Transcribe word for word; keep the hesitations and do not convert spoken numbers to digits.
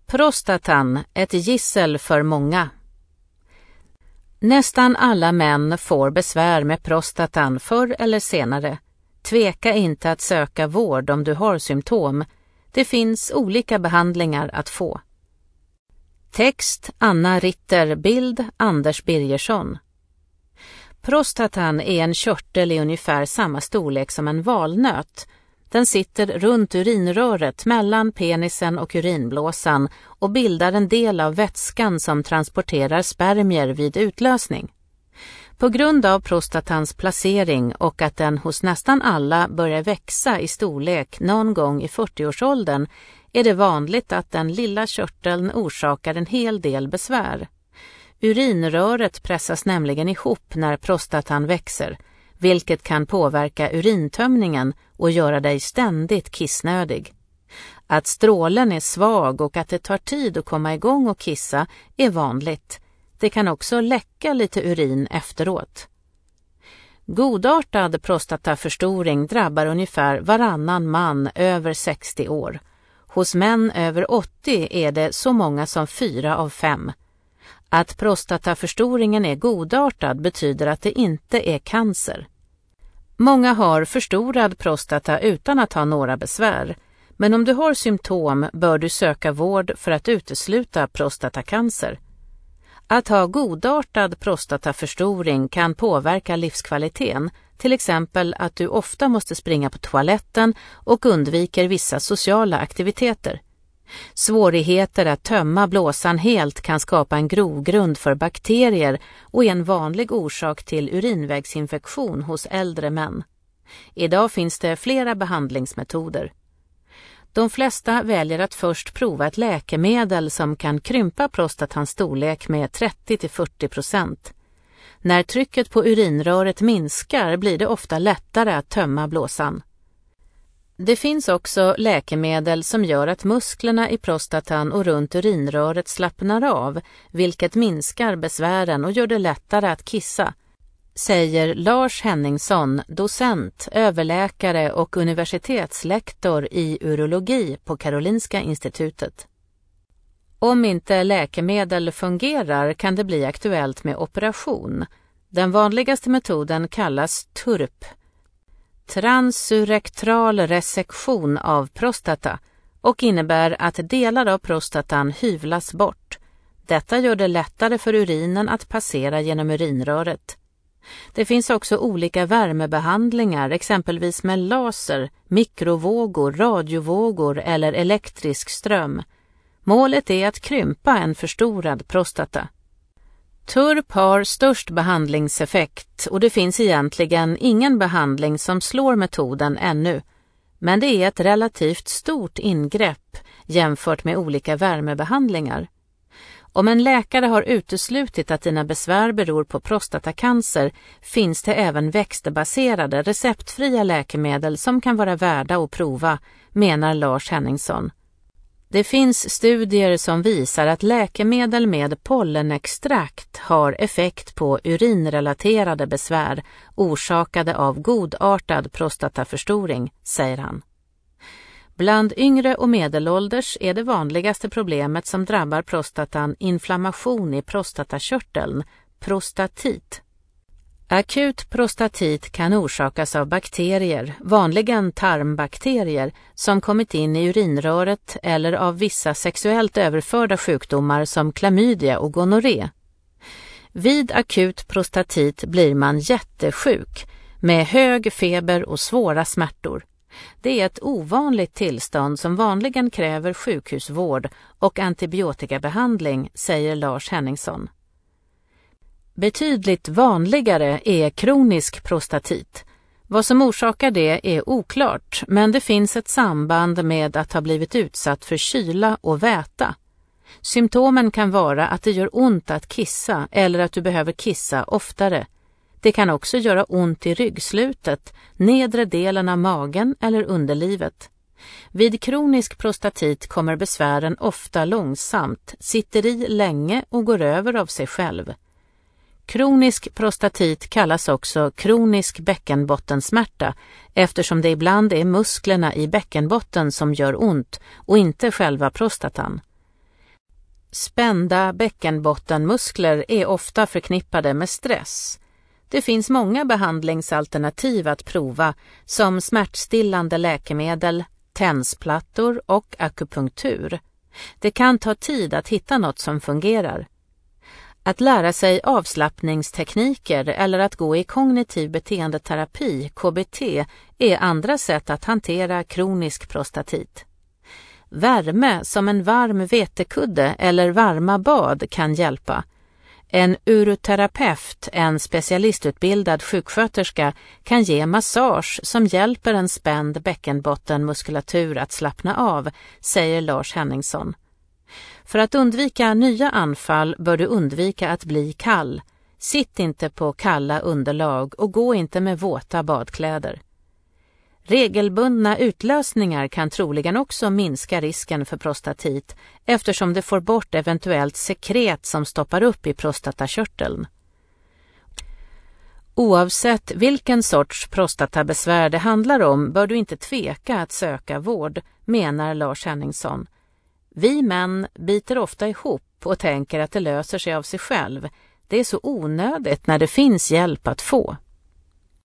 Prostatan, ett gissel för många. Nästan alla män får besvär med prostatan förr eller senare. Tveka inte att söka vård om du har symptom. Det finns olika behandlingar att få. Text Anna Ritter, bild Anders Birgersson. Prostatan är en körtel i ungefär samma storlek som en valnöt. Den sitter runt urinröret mellan penisen och urinblåsan och bildar en del av vätskan som transporterar spermier vid utlösning. På grund av prostatans placering och att den hos nästan alla börjar växa i storlek någon gång i fyrtioårsåldern är det vanligt att den lilla körteln orsakar en hel del besvär. Urinröret pressas nämligen ihop när prostatan växer, vilket kan påverka urintömningen och göra dig ständigt kissnödig. Att strålen är svag och att det tar tid att komma igång och kissa är vanligt. Det kan också läcka lite urin efteråt. Godartad prostataförstoring drabbar ungefär varannan man över sextio år. Hos män över åttio är det så många som fyra av fem. Att prostataförstoringen är godartad betyder att det inte är cancer. Många har förstorad prostata utan att ha några besvär, men om du har symptom bör du söka vård för att utesluta prostatacancer. Att ha godartad prostataförstoring kan påverka livskvaliteten, till exempel att du ofta måste springa på toaletten och undviker vissa sociala aktiviteter. Svårigheter att tömma blåsan helt kan skapa en grogrund för bakterier och är en vanlig orsak till urinvägsinfektion hos äldre män. Idag finns det flera behandlingsmetoder. De flesta väljer att först prova ett läkemedel som kan krympa prostatans storlek med trettio till fyrtio procent. När trycket på urinröret minskar blir det ofta lättare att tömma blåsan. Det finns också läkemedel som gör att musklerna i prostatan och runt urinröret slappnar av, vilket minskar besvären och gör det lättare att kissa, säger Lars Henningsson, docent, överläkare och universitetslektor i urologi på Karolinska institutet. Om inte läkemedel fungerar kan det bli aktuellt med operation. Den vanligaste metoden kallas T U R P, transurektal resektion av prostata, och innebär att delar av prostatan hyvlas bort. Detta gör det lättare för urinen att passera genom urinröret. Det finns också olika värmebehandlingar, exempelvis med laser, mikrovågor, radiovågor eller elektrisk ström. Målet är att krympa en förstorad prostata. T U R P har störst behandlingseffekt och det finns egentligen ingen behandling som slår metoden ännu. Men det är ett relativt stort ingrepp jämfört med olika värmebehandlingar. Om en läkare har uteslutit att dina besvär beror på prostatacancer finns det även växtbaserade receptfria läkemedel som kan vara värda att prova, menar Lars Henningsson. Det finns studier som visar att läkemedel med pollenextrakt har effekt på urinrelaterade besvär orsakade av godartad prostataförstoring, säger han. Bland yngre och medelålders är det vanligaste problemet som drabbar prostatan inflammation i prostatakörteln, prostatit. Akut prostatit kan orsakas av bakterier, vanligen tarmbakterier, som kommit in i urinröret eller av vissa sexuellt överförda sjukdomar som klamydia och gonorré. Vid akut prostatit blir man jättesjuk med hög feber och svåra smärtor. Det är ett ovanligt tillstånd som vanligen kräver sjukhusvård och antibiotikabehandling, säger Lars Henningsson. Betydligt vanligare är kronisk prostatit. Vad som orsakar det är oklart, men det finns ett samband med att ha blivit utsatt för kyla och väta. Symptomen kan vara att det gör ont att kissa eller att du behöver kissa oftare. Det kan också göra ont i ryggslutet, nedre delen av magen eller underlivet. Vid kronisk prostatit kommer besvären ofta långsamt, sitter i länge och går över av sig själv. Kronisk prostatit kallas också kronisk bäckenbottensmärta eftersom det ibland är musklerna i bäckenbotten som gör ont och inte själva prostatan. Spända bäckenbottenmuskler är ofta förknippade med stress. Det finns många behandlingsalternativ att prova som smärtstillande läkemedel, tensplattor och akupunktur. Det kan ta tid att hitta något som fungerar. Att lära sig avslappningstekniker eller att gå i kognitiv beteendeterapi, K B T, är andra sätt att hantera kronisk prostatit. Värme som en varm vetekudde eller varma bad kan hjälpa. En uroterapeut, en specialistutbildad sjuksköterska, kan ge massage som hjälper en spänd bäckenbottenmuskulatur att slappna av, säger Lars Henningsson. För att undvika nya anfall bör du undvika att bli kall. Sitt inte på kalla underlag och gå inte med våta badkläder. Regelbundna utlösningar kan troligen också minska risken för prostatit eftersom det får bort eventuellt sekret som stoppar upp i prostatakörteln. Oavsett vilken sorts prostatabesvär det handlar om bör du inte tveka att söka vård, menar Lars Henningsson. Vi män biter ofta ihop och tänker att det löser sig av sig själv. Det är så onödigt när det finns hjälp att få.